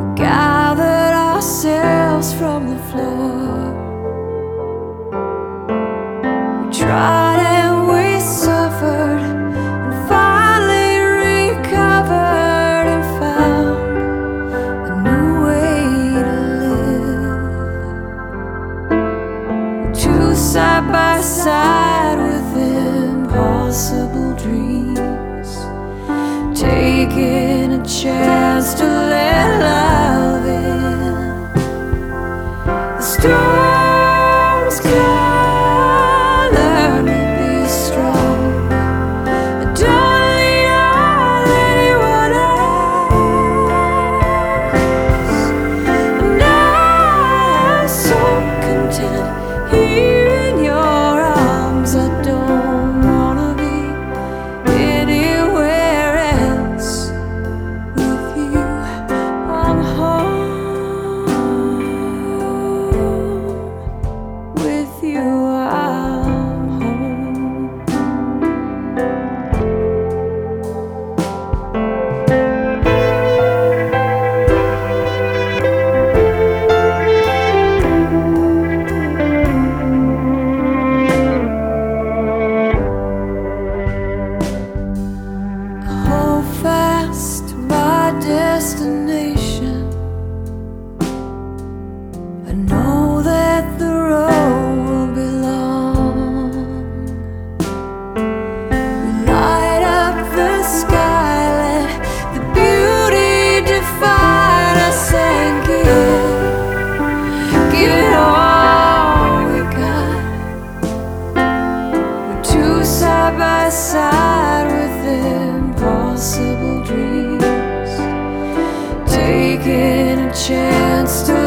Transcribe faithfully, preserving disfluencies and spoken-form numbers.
gathered ourselves from the floor. We tried and we suffered and finally recovered and found a new way to live. Two side by side with impossible dreams, taking a chance to let love in. The storms come, learn to be strong. I don't lean on anyone else, and I'm so content here in your arms. I don't wanna be anywhere else. With you, I'm home. With you, I'm home. I hold fast to my destination. I know that the road will be long. We light up the sky, let the beauty define us, and give, give it all we got. We're two side by side with impossible dreams, taking a chance to